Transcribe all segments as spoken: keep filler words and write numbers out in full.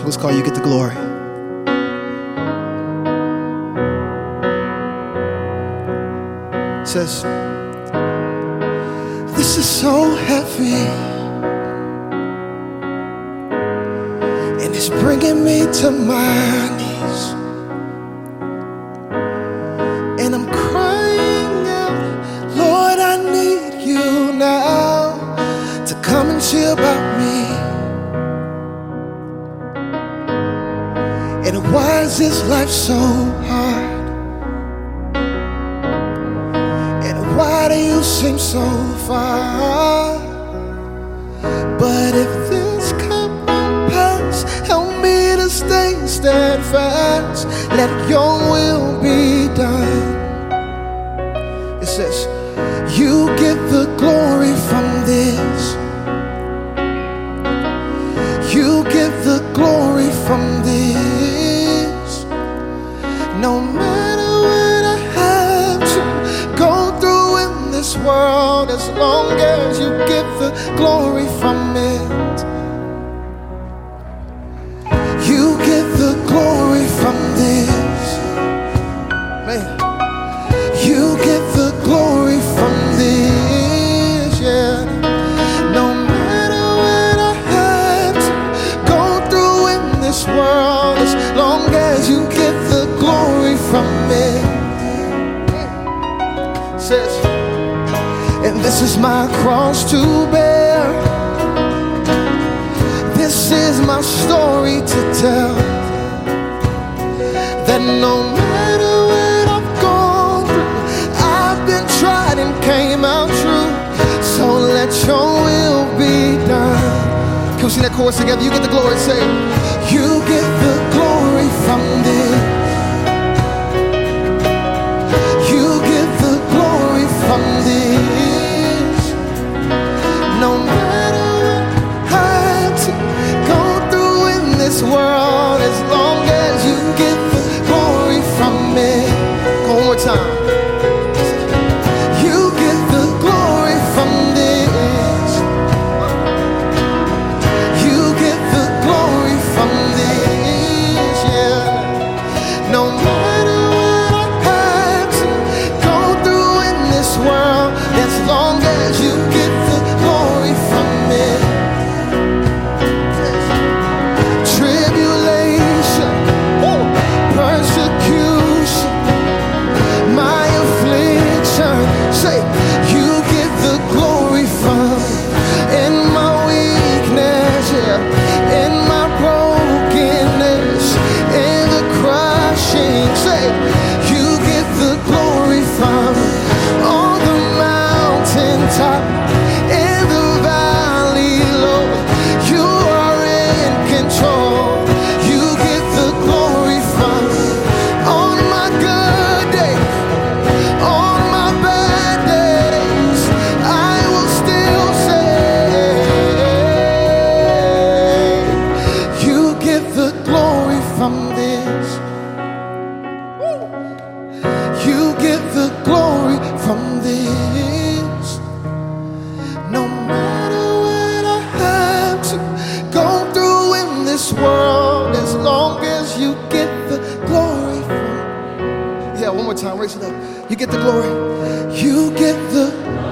gospel is called You Get the Glory. It says, this is so heavy, and it's bringing me to my knees, and I'm crying out, Lord, I need you now to come and see about me. And why is this life so hard? And why do you seem so far? But if this cup won't pass, help me to stay steadfast. Let your will be done. It says, you get the glory from this. You get the glory from this. No matter what I have to go through in this world, as long as you get the glory from it. You get the glory from this. Man, you get the glory from this, yeah. No matter what I have to go through in this world, as long as you get the glory from it. Says, and this is my cross to bear. This is my story to tell, that no matter what I've gone through, I've been tried and came out true. So let your will be done. Can we sing that chorus together? You get the glory. Say, you get the glory from this. You get the glory from this. No matter what I have to go through in this world, as long as you get the glory from it. Go one more time. You get the glory from this. You get the glory from this, yeah. No matter what I have to go through in this world, as long as you get the glory from it. Tribulation, woo, persecution, my affliction, say, you get the glory from. In my weakness, yeah, in my brokenness, in the crushing, say, you get the glory from. On the mountaintop, in the valley low, you are in control. You get the glory from. On my good day, on my bad days, I will still say, you get the glory from this. You get the glory from this. No matter what I have to go through in this world, as long as you get the glory from. Yeah, one more time, raise it up. You get the glory. You get the.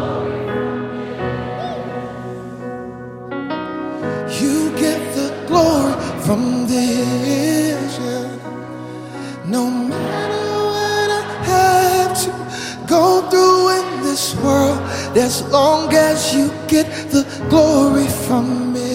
You get the glory from this, yeah. No matter what I have to go through in this world, as long as you get the glory from me.